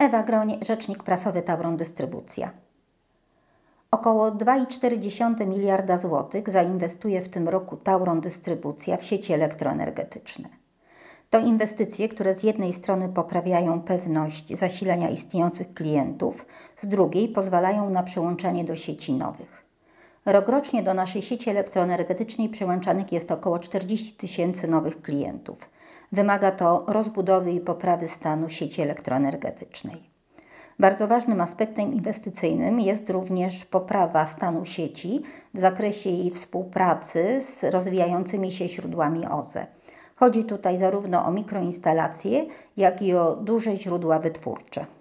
Ewa Groń, rzecznik prasowy Tauron Dystrybucja. Około 2,4 miliarda złotych zainwestuje w tym roku Tauron Dystrybucja w sieci elektroenergetyczne. To inwestycje, które z jednej strony poprawiają pewność zasilania istniejących klientów, z drugiej pozwalają na przyłączenie do sieci nowych. Rokrocznie do naszej sieci elektroenergetycznej przyłączanych jest około 40 tysięcy nowych klientów. Wymaga to rozbudowy i poprawy stanu sieci elektroenergetycznej. Bardzo ważnym aspektem inwestycyjnym jest również poprawa stanu sieci w zakresie jej współpracy z rozwijającymi się źródłami OZE. Chodzi tutaj zarówno o mikroinstalacje, jak i o duże źródła wytwórcze.